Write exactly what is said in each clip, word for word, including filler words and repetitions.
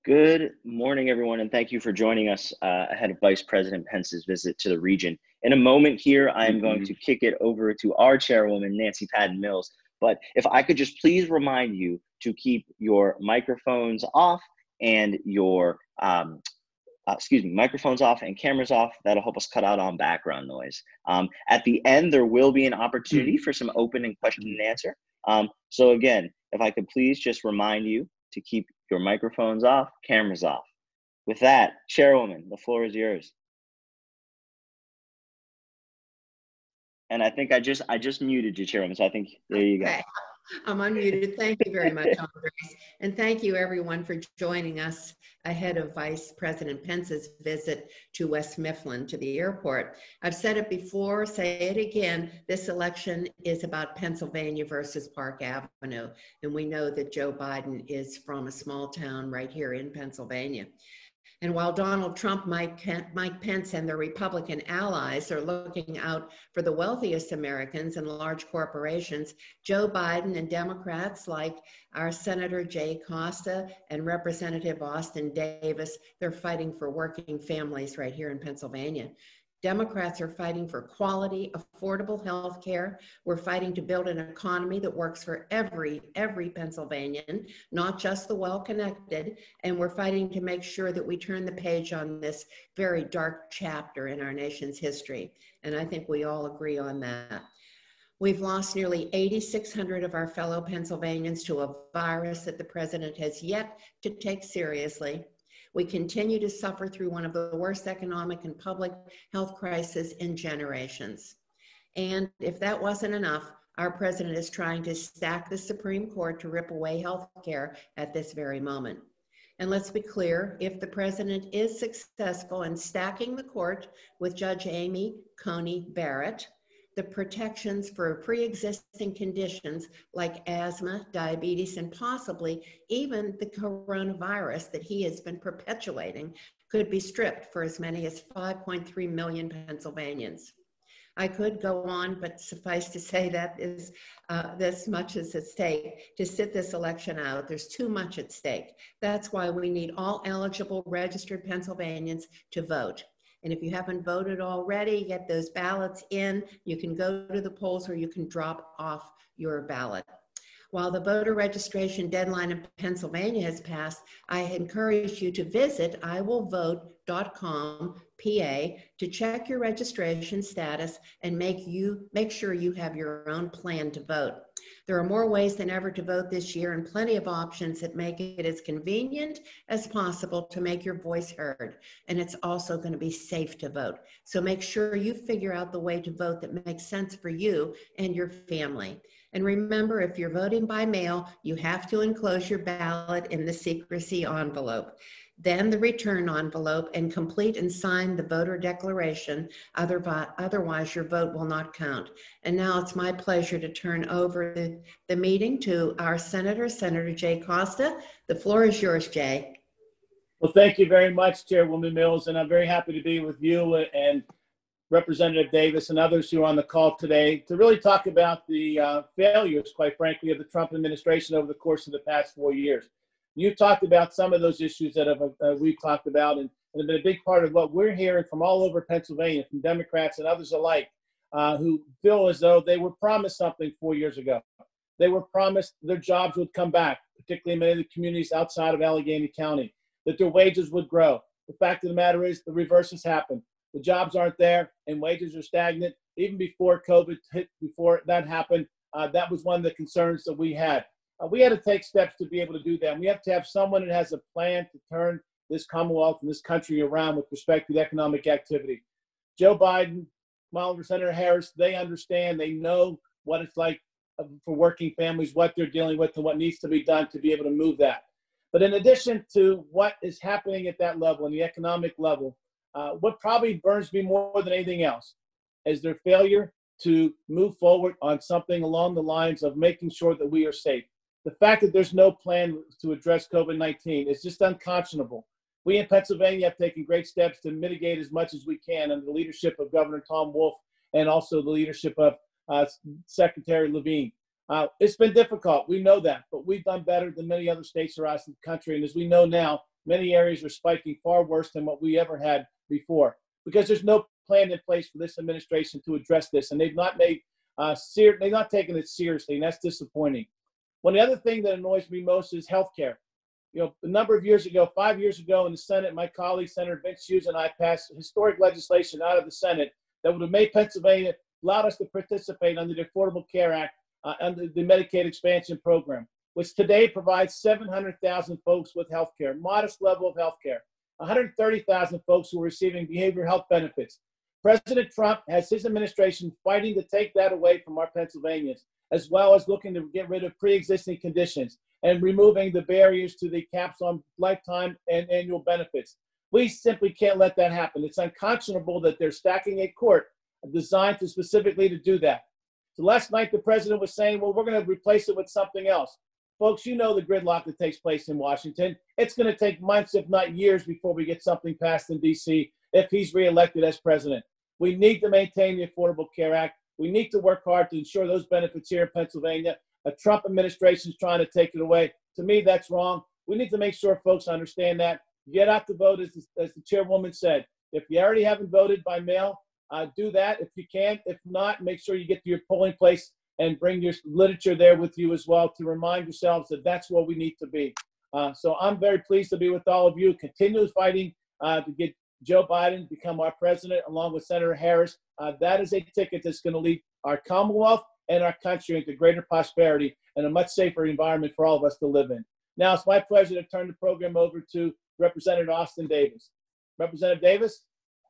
Good morning, everyone, and thank you for joining us uh, ahead of Vice President Pence's visit to the region. In a moment here, I am going to kick it over to our chairwoman, Nancy Patton Mills. But if I could just please remind you to keep your microphones off and your, um, uh, excuse me, microphones off and cameras off. That'll help us cut out on background noise. Um, at the end, there will be an opportunity for some open and question and answer. Um, so again, if I could please just remind you to keep your microphones off, cameras off. With that, Chairwoman, the floor is yours. And I think I just I just muted you, Chairwoman, so I think there you okay. go. I'm unmuted. Thank you very much, Andres. And thank you, everyone, for joining us ahead of Vice President Pence's visit to West Mifflin, to the airport. I've said it before, say it again, this election is about Pennsylvania versus Park Avenue. And we know that Joe Biden is from a small town right here in Pennsylvania. And while Donald Trump, Mike, Mike Pence, and their Republican allies are looking out for the wealthiest Americans and large corporations, Joe Biden and Democrats like our Senator Jay Costa and Representative Austin Davis, they're fighting for working families right here in Pennsylvania. Democrats are fighting for quality, affordable health care. We're fighting to build an economy that works for every, every Pennsylvanian, not just the well-connected. And we're fighting to make sure that we turn the page on this very dark chapter in our nation's history. And I think we all agree on that. We've lost nearly eight thousand six hundred of our fellow Pennsylvanians to a virus that the president has yet to take seriously. We continue to suffer through one of the worst economic and public health crises in generations. And if that wasn't enough, our president is trying to stack the Supreme Court to rip away health care at this very moment. And let's be clear, if the president is successful in stacking the court with Judge Amy Coney Barrett, the protections for pre-existing conditions like asthma, diabetes, and possibly even the coronavirus that he has been perpetuating could be stripped for as many as five point three million Pennsylvanians. I could go on, but suffice to say that is uh, this much is at stake to sit this election out. There's too much at stake. That's why we need all eligible registered Pennsylvanians to vote. And if you haven't voted already, get those ballots in. You can go to the polls or you can drop off your ballot. While the voter registration deadline in Pennsylvania has passed, I encourage you to visit I will vote dot com P A to check your registration status and make you make sure you have your own plan to vote. There are more ways than ever to vote this year and plenty of options that make it as convenient as possible to make your voice heard. And it's also going to be safe to vote. So make sure you figure out the way to vote that makes sense for you and your family. And remember, if you're voting by mail, you have to enclose your ballot in the secrecy envelope, then the return envelope, and complete and sign the voter declaration. Otherwise, your vote will not count. And now it's my pleasure to turn over the, the meeting to our Senator, Senator Jay Costa. The floor is yours, Jay. Well, thank you very much, Chairwoman Mills, and I'm very happy to be with you and Representative Davis and others who are on the call today to really talk about the uh, failures, quite frankly, of the Trump administration over the course of the past four years. You've talked about some of those issues that have, uh, we've talked about and, and have been a big part of what we're hearing from all over Pennsylvania, from Democrats and others alike, uh, who feel as though they were promised something four years ago. They were promised their jobs would come back, particularly in many of the communities outside of Allegheny County, that their wages would grow. The fact of the matter is the reverse has happened. The jobs aren't there and wages are stagnant. Even before COVID hit, before that happened, uh, that was one of the concerns that we had. Uh, we had to take steps to be able to do that. And we have to have someone that has a plan to turn this Commonwealth and this country around with respect to economic activity. Joe Biden, Kamala, Senator Harris, they understand, they know what it's like for working families, what they're dealing with and what needs to be done to be able to move that. But in addition to what is happening at that level, and the economic level, uh, what probably burns me more than anything else is their failure to move forward on something along the lines of making sure that we are safe. The fact that there's no plan to address COVID nineteen is just unconscionable. We in Pennsylvania have taken great steps to mitigate as much as we can under the leadership of Governor Tom Wolf and also the leadership of uh, Secretary Levine. Uh, it's been difficult. We know that, but we've done better than many other states around the country. And as we know now, Many areas are spiking far worse than what we ever had before, because there's no plan in place for this administration to address this, and they've not made uh, ser- they've not taken it seriously, and that's disappointing. One of the other thing that annoys me most is healthcare. You know, a number of years ago, five years ago in the Senate, my colleague, Senator Vince Hughes, and I passed historic legislation out of the Senate that would have made Pennsylvania, allowed us to participate under the Affordable Care Act, uh, under the Medicaid expansion program, which today provides seven hundred thousand folks with health care, modest level of health care, one hundred thirty thousand folks who are receiving behavioral health benefits. President Trump has his administration fighting to take that away from our Pennsylvanians, as well as looking to get rid of pre-existing conditions and removing the barriers to the caps on lifetime and annual benefits. We simply can't let that happen. It's unconscionable that they're stacking a court designed to specifically to do that. So last night, the president was saying, well, we're going to replace it with something else. Folks, you know the gridlock that takes place in Washington. It's going to take months, if not years, before we get something passed in D C if he's reelected as president. We need to maintain the Affordable Care Act. We need to work hard to ensure those benefits here in Pennsylvania. A Trump administration is trying to take it away. To me, that's wrong. We need to make sure folks understand that. Get out to vote, as, as the chairwoman said. If you already haven't voted by mail, uh, do that if you can. If not, make sure you get to your polling place and bring your literature there with you as well to remind yourselves that that's where we need to be. Uh, so I'm very pleased to be with all of you. Continue fighting uh, to get Joe Biden to become our president, along with Senator Harris. Uh, that is a ticket that's going to lead our Commonwealth and our country into greater prosperity and a much safer environment for all of us to live in. Now it's my pleasure to turn the program over to Representative Austin Davis. Representative Davis?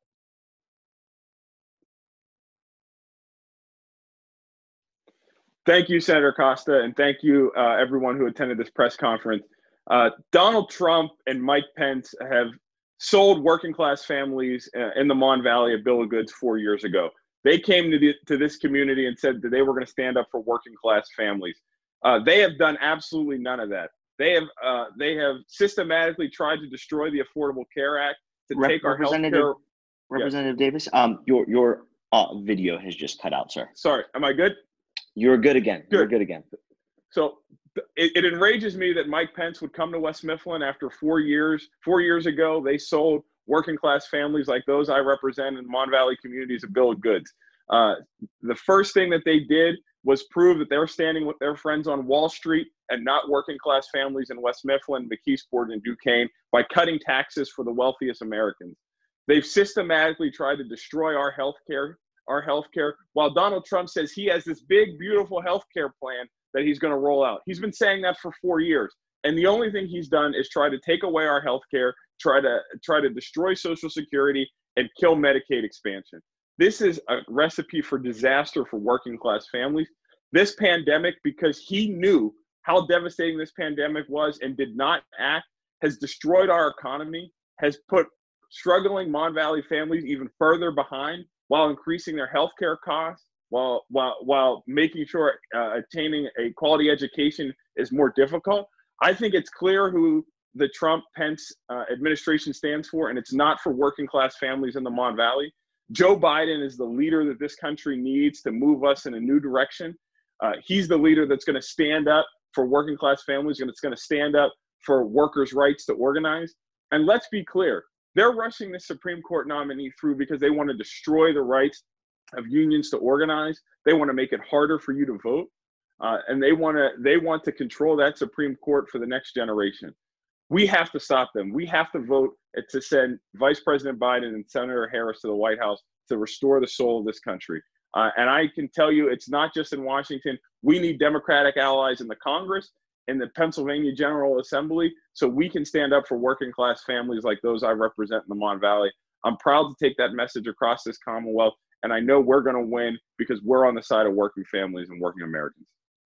Thank you, Senator Costa, and thank you, uh, everyone who attended this press conference. Uh, Donald Trump and Mike Pence have sold working-class families uh, in the Mon Valley a bill of goods four years ago. They came to, the, to this community and said that they were going to stand up for working-class families. Uh, they have done absolutely none of that. They have uh, they have systematically tried to destroy the Affordable Care Act to Rep- take our Representative, health care. Representative yes. Davis, um, your your uh, video has just cut out, sir. Sorry, am I good? You're good again. Good. You're good again. So it, it enrages me that Mike Pence would come to West Mifflin after four years. Four years ago, they sold working class families like those I represent in Mon Valley communities a bill of goods. Uh, the first thing that they did was prove that they were standing with their friends on Wall Street and not working class families in West Mifflin, McKeesport, and Duquesne by cutting taxes for the wealthiest Americans. They've systematically tried to destroy our health care, our health care, while Donald Trump says he has this big, beautiful health care plan that he's going to roll out. He's been saying that for four years. And the only thing he's done is try to take away our health care, try to try to destroy Social Security, and kill Medicaid expansion. This is a recipe for disaster for working class families. This pandemic, because he knew how devastating this pandemic was and did not act, has destroyed our economy, has put struggling Mon Valley families even further behind while increasing their health care costs, while, while, while making sure uh, attaining a quality education is more difficult. I think it's clear who the Trump-Pence uh, administration stands for, and it's not for working class families in the Mon Valley. Joe Biden is the leader that this country needs to move us in a new direction. Uh, he's the leader that's going to stand up for working class families, and it's going to stand up for workers' rights to organize. And let's be clear, they're rushing the Supreme Court nominee through because they want to destroy the rights of unions to organize. They want to make it harder for you to vote. Uh, and they want to they want to control that Supreme Court for the next generation. We have to stop them. We have to vote to send Vice President Biden and Senator Harris to the White House to restore the soul of this country. Uh, and I can tell you, it's not just in Washington. We need Democratic allies in the Congress, in the Pennsylvania General Assembly, so we can stand up for working class families like those I represent in the Mon Valley. I'm proud to take that message across this Commonwealth, and I know we're going to win because we're on the side of working families and working Americans.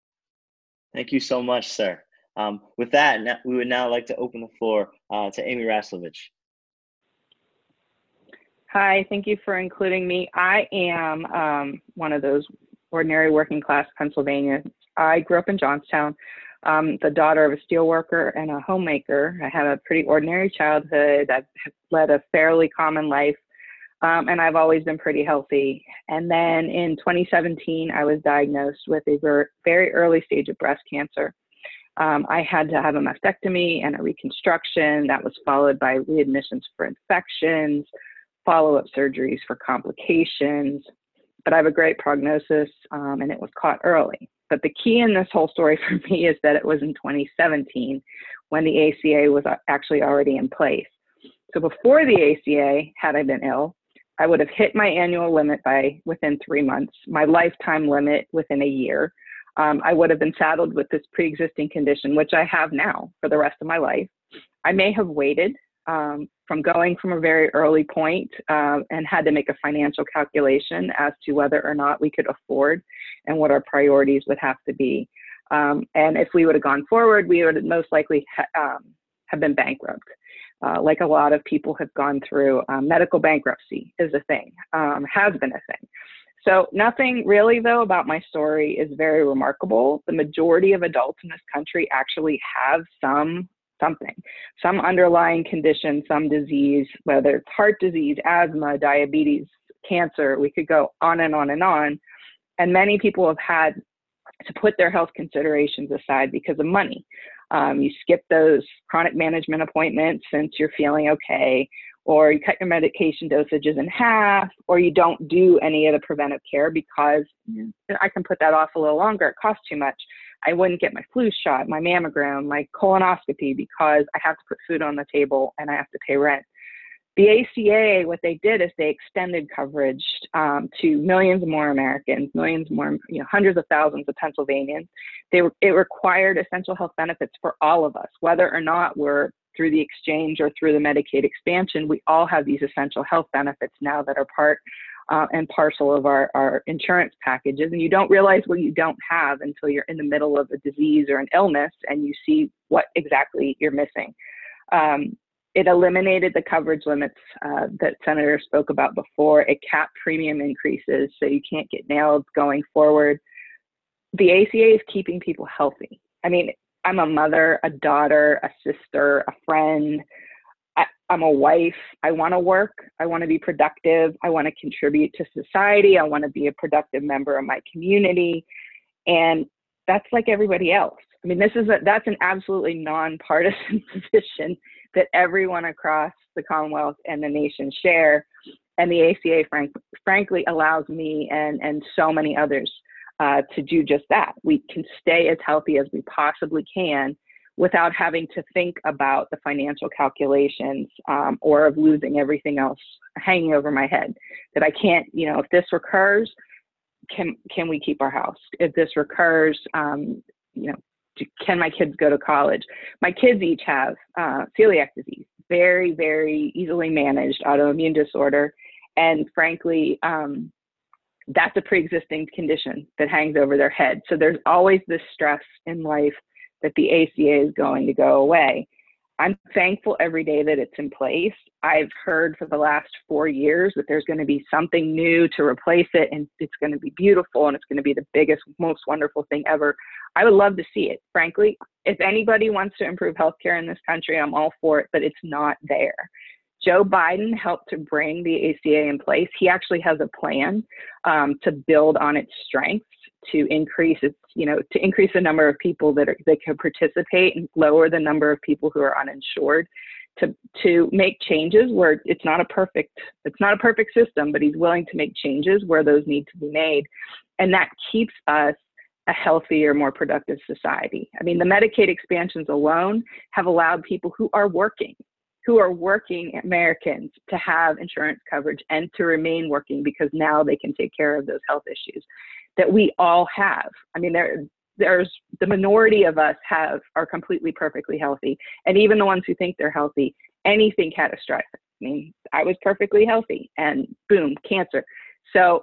Thank you so much, sir. Um, with that, we would now like to open the floor uh, to Amy Raslovich. Hi, thank you for including me. I am um, one of those ordinary working class Pennsylvanians. I grew up in Johnstown, um, the daughter of a steelworker and a homemaker. I had a pretty ordinary childhood. I've led a fairly common life, um, and I've always been pretty healthy. And then in twenty seventeen, I was diagnosed with a very early stage of breast cancer. Um, I had to have a mastectomy and a reconstruction that was followed by readmissions for infections, follow-up surgeries for complications. But I have a great prognosis, um, and it was caught early. But the key in this whole story for me is that it was in twenty seventeen when the A C A was actually already in place. So before the A C A, had I been ill, I would have hit my annual limit by within three months, my lifetime limit within a year. Um, I would have been saddled with this pre-existing condition, which I have now for the rest of my life. I may have waited um, from going from a very early point uh, and had to make a financial calculation as to whether or not we could afford and what our priorities would have to be. Um, and if we would have gone forward, we would most likely ha um, have been bankrupt. Uh, like a lot of people have gone through, um, medical bankruptcy is a thing, um, has been a thing. So nothing really, though, about my story is very remarkable. The majority of adults in this country actually have some something, some underlying condition, some disease, whether it's heart disease, asthma, diabetes, cancer, we could go on and on and on. And many people have had to put their health considerations aside because of money. Um, you skip those chronic management appointments since you're feeling okay, or you cut your medication dosages in half, or you don't do any of the preventive care because I can put that off a little longer. It costs too much. I wouldn't get my flu shot, my mammogram, my colonoscopy because I have to put food on the table and I have to pay rent. The A C A, what they did is they extended coverage um, to millions more Americans, millions more, you know, hundreds of thousands of Pennsylvanians. They were, it required essential health benefits for all of us, whether or not we're through the exchange or through the Medicaid expansion. We all have these essential health benefits now that are part uh, and parcel of our, our insurance packages. And you don't realize what you don't have until you're in the middle of a disease or an illness and you see what exactly you're missing. Um, It eliminated the coverage limits uh, that Senator spoke about before. It capped premium increases, so you can't get nailed going forward. The A C A is keeping people healthy. I mean, I'm a mother, a daughter, a sister, a friend. I, I'm a wife. I want to work. I want to be productive. I want to contribute to society. I want to be a productive member of my community. And that's like everybody else. I mean, this is a, that's an absolutely nonpartisan position that everyone across the Commonwealth and the nation share. And the A C A, frank, frankly, allows me and, and so many others uh, to do just that. We can stay as healthy as we possibly can without having to think about the financial calculations um, or of losing everything else hanging over my head. That I can't, you know, if this recurs, can, can we keep our house? If this recurs, um, you know, can my kids go to college? My kids each have uh, celiac disease, very, very easily managed autoimmune disorder. And frankly, um, that's a pre-existing condition that hangs over their head. So there's always this stress in life that the A C A is going to go away. I'm thankful every day that it's in place. I've heard for the last four years that there's going to be something new to replace it, and it's going to be beautiful, and it's going to be the biggest, most wonderful thing ever. I would love to see it, frankly. If anybody wants to improve healthcare in this country, I'm all for it, but it's not there. Joe Biden helped to bring the A C A in place. He actually has a plan um, to build on its strengths, to increase its, you know, to increase the number of people that are, that can participate and lower the number of people who are uninsured, to to make changes where it's not a perfect, it's not a perfect system, but he's willing to make changes where those need to be made. And that keeps us a healthier, more productive society. I mean, the Medicaid expansions alone have allowed people who are working, who are working Americans to have insurance coverage and to remain working because now they can take care of those health issues that we all have. I mean, there, there's the minority of us have are completely perfectly healthy. And even the ones who think they're healthy, anything catastrophic. I mean, I was perfectly healthy and boom, cancer. So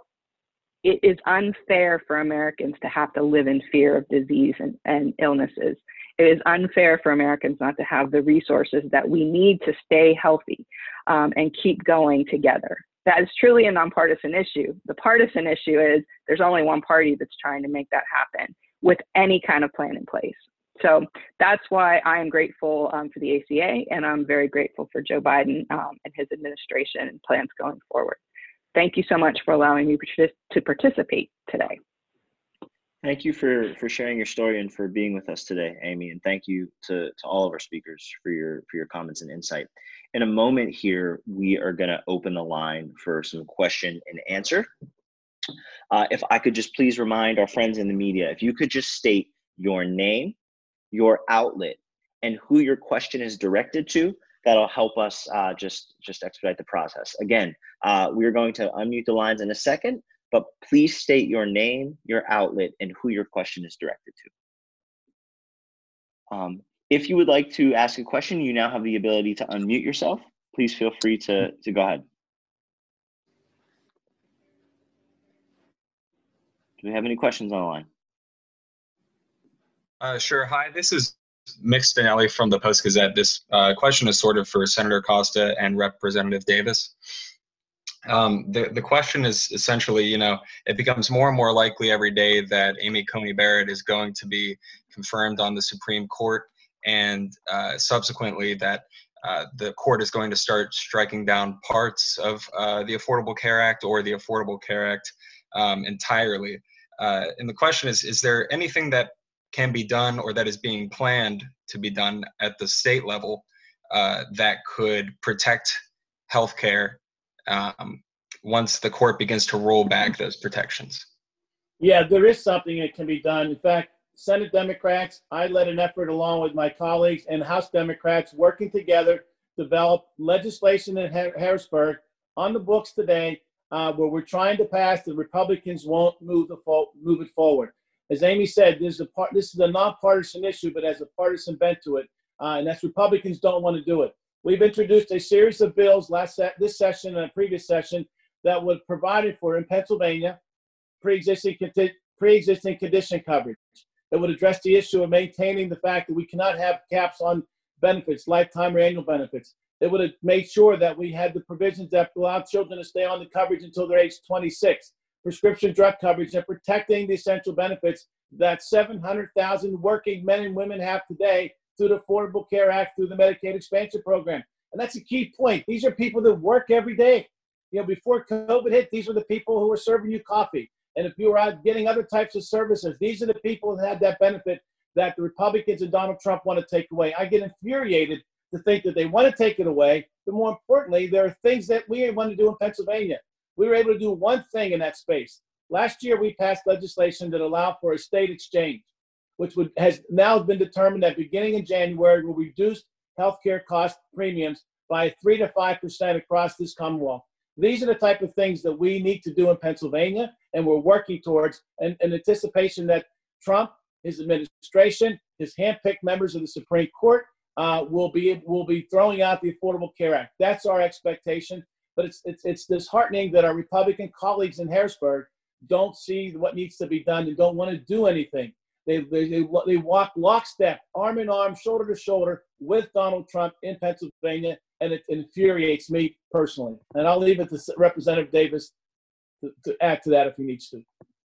it is unfair for Americans to have to live in fear of disease and, and illnesses. It is unfair for Americans not to have the resources that we need to stay healthy um, and keep going together. That is truly a nonpartisan issue. The partisan issue is there's only one party that's trying to make that happen with any kind of plan in place. So that's why I am grateful um, for the A C A, and I'm very grateful for Joe Biden um, and his administration and plans going forward. Thank you so much for allowing me to participate today. Thank you for, for sharing your story and for being with us today, Amy. And thank you to, to all of our speakers for your, for your comments and insight. In a moment here, we are going to open the line for some question and answer. Uh, if I could just please remind our friends in the media, if you could just state your name, your outlet, and who your question is directed to, that'll help us uh, just, just expedite the process. Again, uh, we're going to unmute the lines in a second, but please state your name, your outlet, and who your question is directed to. Um, if you would like to ask a question, you now have the ability to unmute yourself. Please feel free to, to go ahead. Do we have any questions on the line? Uh, sure. Hi, this is Mick Spinelli from the Post-Gazette. This uh, question is sort of for Senator Costa and Representative Davis. Um, the, the question is essentially, you know, it becomes more and more likely every day that Amy Coney Barrett is going to be confirmed on the Supreme Court, and uh, subsequently that uh, the court is going to start striking down parts of uh, the Affordable Care Act or the Affordable Care Act um, entirely. Uh, and the question is, is there anything that can be done or that is being planned to be done at the state level uh, that could protect healthcare um, once the court begins to roll back those protections? Yeah, there is something that can be done. In fact, Senate Democrats, I led an effort along with my colleagues, and House Democrats working together, develop legislation in Harrisburg on the books today uh, where we're trying to pass. The Republicans won't move, the fo- move it forward. As Amy said, there's a part, this is a nonpartisan issue, but has a partisan bent to it, uh, and that's Republicans don't want to do it. We've introduced a series of bills last se- this session and a previous session that would provide for in Pennsylvania pre-existing pre-existing condition coverage. It would address the issue of maintaining the fact that we cannot have caps on benefits, lifetime or annual benefits. It would have made sure that we had the provisions that allow children to stay on the coverage until they're age twenty-six. Prescription drug coverage, and protecting the essential benefits that seven hundred thousand working men and women have today through the Affordable Care Act, through the Medicaid expansion program. And that's a key point. These are people that work every day. You know, before COVID hit, these were the people who were serving you coffee. And if you were out getting other types of services, these are the people that had that benefit that the Republicans and Donald Trump want to take away. I get infuriated to think that they want to take it away. But more importantly, there are things that we want to do in Pennsylvania. We were able to do one thing in that space. Last year, we passed legislation that allowed for a state exchange, which would, has now been determined that beginning in January will reduce healthcare cost premiums by three to five percent across this Commonwealth. These are the type of things that we need to do in Pennsylvania, and we're working towards in, in anticipation that Trump, his administration, his handpicked members of the Supreme Court uh, will be will be throwing out the Affordable Care Act. That's our expectation. But it's, it's it's disheartening that our Republican colleagues in Harrisburg don't see what needs to be done and don't want to do anything. They, they, they, they walk lockstep, arm in arm, shoulder to shoulder with Donald Trump in Pennsylvania, and it infuriates me personally. And I'll leave it to Representative Davis to, to add to that if he needs to.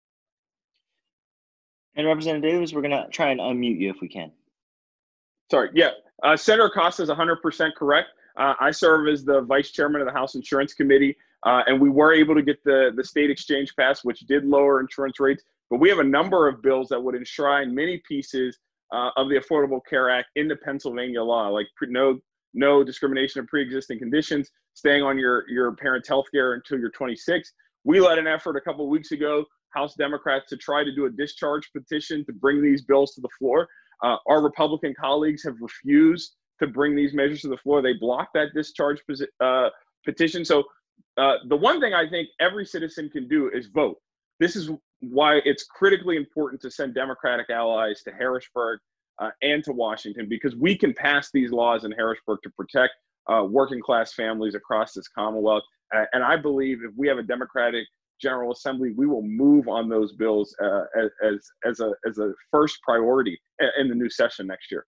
And Representative Davis, we're going to try and unmute you if we can. Sorry, yeah. Uh, Senator Costa is one hundred percent correct. Uh, I serve as the vice chairman of the House Insurance Committee, uh, and we were able to get the, the state exchange passed, which did lower insurance rates. But we have a number of bills that would enshrine many pieces uh, of the Affordable Care Act into Pennsylvania law, like pre- no no discrimination of pre-existing conditions, staying on your, your parent's health care until you're twenty-six. We led an effort a couple of weeks ago, House Democrats, to try to do a discharge petition to bring these bills to the floor. Uh, our Republican colleagues have refused to bring these measures to the floor. They blocked that discharge uh, petition. So uh, the one thing I think every citizen can do is vote. This is why it's critically important to send Democratic allies to Harrisburg uh, and to Washington, because we can pass these laws in Harrisburg to protect uh, working class families across this Commonwealth. Uh, and I believe if we have a Democratic General Assembly, we will move on those bills uh, as, as, a, as a first priority in the new session next year.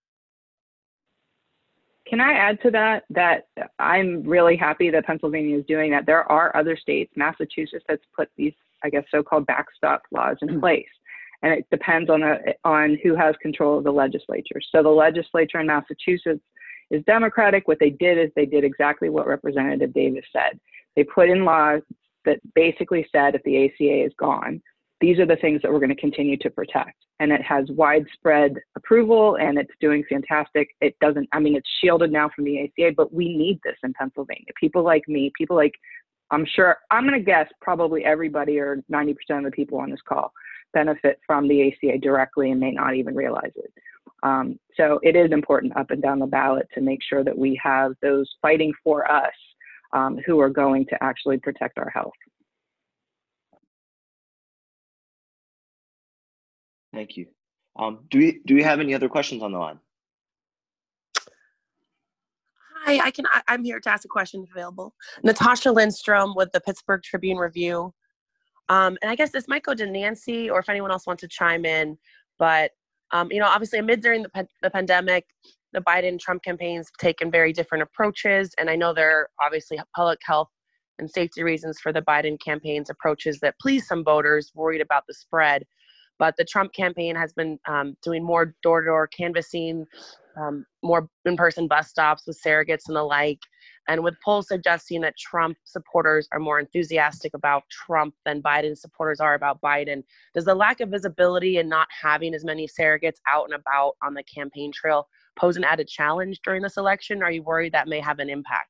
Can I add to that, that I'm really happy that Pennsylvania is doing that. There are other states, Massachusetts, that's put these, I guess, so-called backstop laws in place. And it depends on, a, on who has control of the legislature. So the legislature in Massachusetts is Democratic. What they did is they did exactly what Representative Davis said. They put in laws that basically said if the A C A is gone, these are the things that we're going to continue to protect. And it has widespread approval and it's doing fantastic. It doesn't, I mean, it's shielded now from the A C A, but we need this in Pennsylvania. People like me, people like, I'm sure, I'm going to guess probably everybody or ninety percent of the people on this call benefit from the A C A directly and may not even realize it. Um, so it is important up and down the ballot to make sure that we have those fighting for us um, who are going to actually protect our health. Thank you. Um, do we do we have any other questions on the line? Hi, I can. I, I'm here to ask a question if available. Natasha Lindstrom with the Pittsburgh Tribune Review, um, and I guess this might go to Nancy or if anyone else wants to chime in. But um, you know, obviously, amid during the, pa- the pandemic, the Biden-Trump campaigns have taken very different approaches, and I know there are obviously public health and safety reasons for the Biden campaign's approaches that please some voters worried about the spread. But the Trump campaign has been um, doing more door-to-door canvassing, um, more in-person bus stops with surrogates and the like, and with polls suggesting that Trump supporters are more enthusiastic about Trump than Biden supporters are about Biden. Does the lack of visibility and not having as many surrogates out and about on the campaign trail pose an added challenge during this election? Are you worried that may have an impact?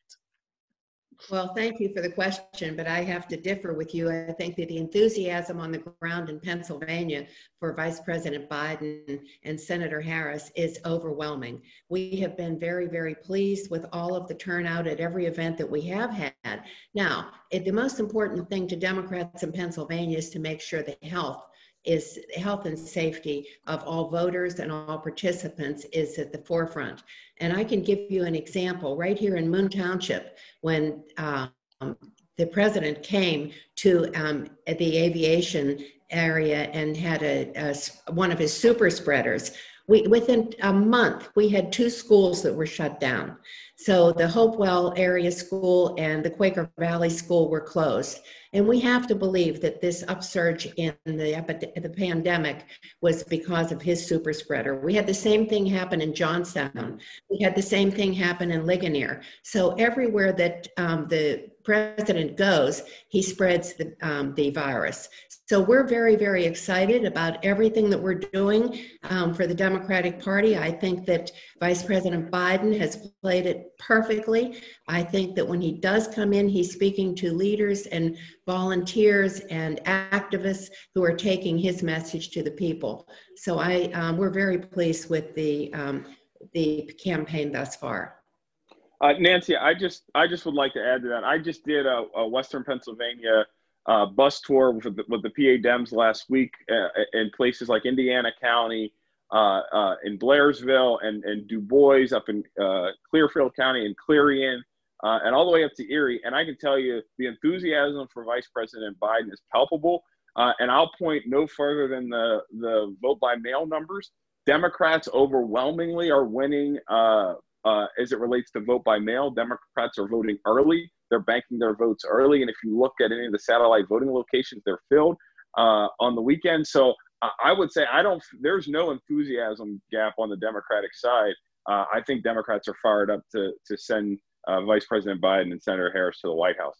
Well, thank you for the question, but I have to differ with you. I think that the enthusiasm on the ground in Pennsylvania for Vice President Biden and Senator Harris is overwhelming. We have been very, very pleased with all of the turnout at every event that we have had. Now, it, the most important thing to Democrats in Pennsylvania is to make sure the health is health and safety of all voters and all participants is at the forefront. And I can give you an example right here in Moon Township when um, the president came to um, the aviation area and had a, a one of his super spreaders. We, within a month, we had two schools that were shut down. So the Hopewell area school and the Quaker Valley school were closed. And we have to believe that this upsurge in the, epi- the pandemic was because of his super spreader. We had the same thing happen in Johnstown. We had the same thing happen in Ligonier. So everywhere that um, the president goes, he spreads the, um, the virus. So we're very, very excited about everything that we're doing um, for the Democratic Party. I think that Vice President Biden has played it perfectly. I think that when he does come in, he's speaking to leaders and volunteers and activists who are taking his message to the people. So I, um, we're very pleased with the um, the campaign thus far. Uh, Nancy, I just I just would like to add to that. I just did a, a Western Pennsylvania uh, bus tour with the, with the P A Dems last week uh, in places like Indiana County, uh, uh, in Blairsville, and, and Du Bois, up in uh, Clearfield County, and Clarion, uh, and all the way up to Erie. And I can tell you the enthusiasm for Vice President Biden is palpable. Uh, and I'll point no further than the, the vote by mail numbers. Democrats overwhelmingly are winning uh, uh, as it relates to vote by mail. Democrats are voting early. They're banking their votes early. And if you look at any of the satellite voting locations, they're filled uh, on the weekend. So uh, I would say I don't, there's no enthusiasm gap on the Democratic side. Uh, I think Democrats are fired up to, to send uh, Vice President Biden and Senator Harris to the White House.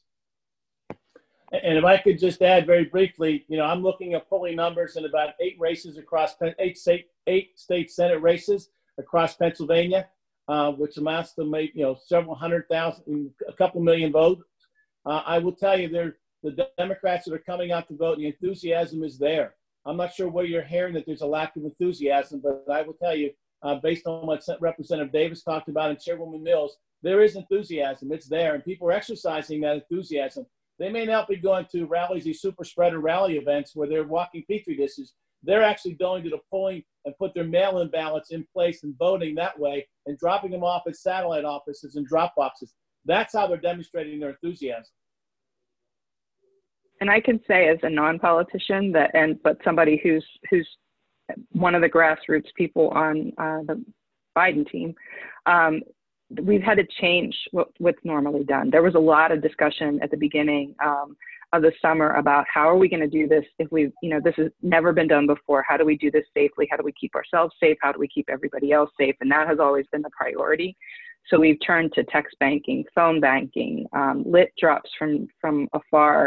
And if I could just add very briefly, you know, I'm looking at polling numbers in about eight races across, eight state, eight state Senate races across Pennsylvania, uh, which amounts to, maybe, you know, several hundred thousand, a couple million votes. Uh, I will tell you, there, the Democrats that are coming out to vote, the enthusiasm is there. I'm not sure where you're hearing that there's a lack of enthusiasm, but I will tell you, uh, based on what Representative Davis talked about and Chairwoman Mills, there is enthusiasm. It's there, and people are exercising that enthusiasm. They may not be going to rallies, these super spreader rally events where they're walking petri dishes. They're actually going to the polling and put their mail-in ballots in place and voting that way and dropping them off at satellite offices and drop boxes. That's how they're demonstrating their enthusiasm. And I can say as a non-politician that, and but somebody who's who's one of the grassroots people on uh, the Biden team, um, we've had to change what, what's normally done. There was a lot of discussion at the beginning um, of the summer about how are we going to do this if we, you know, this has never been done before. How do we do this safely? How do we keep ourselves safe? How do we keep everybody else safe? And that has always been the priority. So we've turned to text banking, phone banking, um, lit drops from, from afar.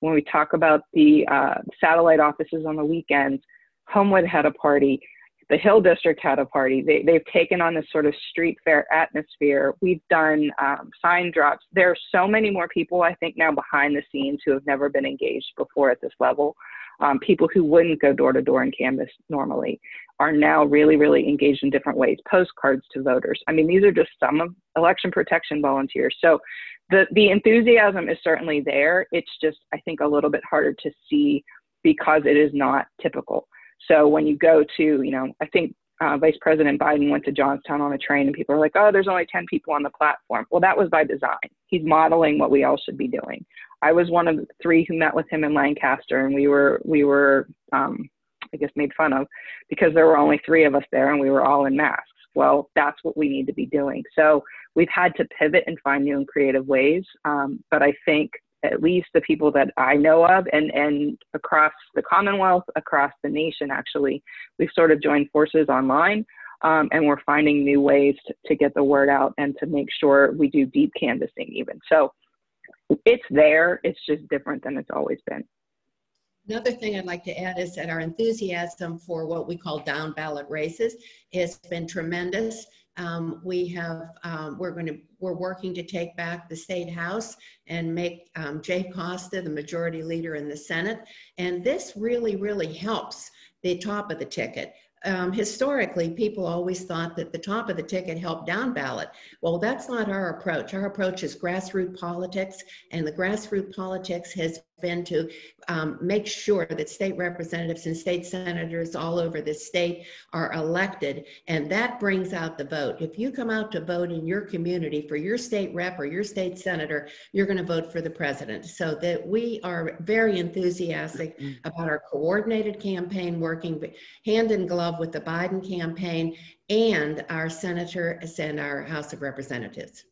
When we talk about the uh, satellite offices on the weekends, Homewood had a party. The Hill District had a party. They, they've taken on this sort of street fair atmosphere. We've done um, sign drops. There are so many more people, I think, now behind the scenes who have never been engaged before at this level. Um, people who wouldn't go door to door and canvass normally are now really, really engaged in different ways. Postcards to voters. I mean, these are just some of election protection volunteers. So the, the enthusiasm is certainly there. It's just, I think, a little bit harder to see because it is not typical. So when you go to, you know, I think uh, Vice President Biden went to Johnstown on a train and people are like, oh, there's only ten people on the platform. Well, that was by design. He's modeling what we all should be doing. I was one of the three who met with him in Lancaster, and we were, we were, um, I guess, made fun of because there were only three of us there and we were all in masks. Well, that's what we need to be doing. So we've had to pivot and find new and creative ways. Um, but I think at least the people that I know of and, and across the Commonwealth, across the nation, actually, we've sort of joined forces online um, and we're finding new ways to, to get the word out and to make sure we do deep canvassing even. So it's there, it's just different than it's always been. Another thing I'd like to add is that our enthusiasm for what we call down ballot races has been tremendous. Um, we have, um, we're going to, we're working to take back the state house and make um, Jay Costa the majority leader in the Senate. And this really, really helps the top of the ticket. Um, historically, people always thought that the top of the ticket helped down ballot. Well, that's not our approach. Our approach is grassroots politics, and the grassroots politics has been to um, make sure that state representatives and state senators all over the state are elected, and that brings out the vote. If you come out to vote in your community for your state rep or your state senator, you're going to vote for the president. So that we are very enthusiastic about our coordinated campaign, working hand in glove with the Biden campaign and our senators and our House of Representatives.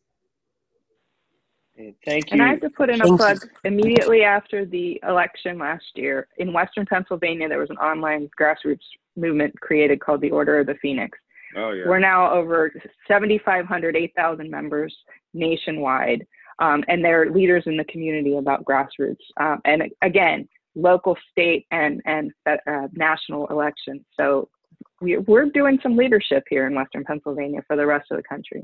Thank you. And I have to put in a Thank plug. you. Immediately after the election last year, in Western Pennsylvania, there was an online grassroots movement created called the Order of the Phoenix. Oh, yeah. We're now over seventy-five hundred, eight thousand members nationwide, um, and they're leaders in the community about grassroots. Um, and again, local, state, and, and uh, national elections. So we, we're doing some leadership here in Western Pennsylvania for the rest of the country.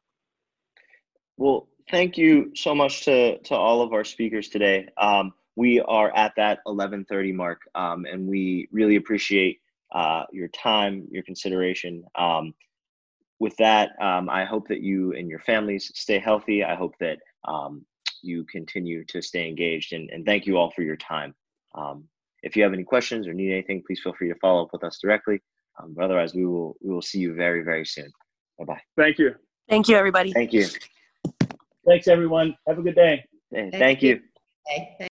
Well, thank you so much to, to all of our speakers today. Um, we are at that eleven thirty mark, um, and we really appreciate uh, your time, your consideration. Um, with that, um, I hope that you and your families stay healthy. I hope that um, you continue to stay engaged, and, and thank you all for your time. Um, if you have any questions or need anything, please feel free to follow up with us directly. Um, but otherwise, we will we will see you very, very soon. Bye-bye. Thank you. Thank you, everybody. Thank you. Thanks, everyone. Have a good day. Thank, Thank you. you. Okay.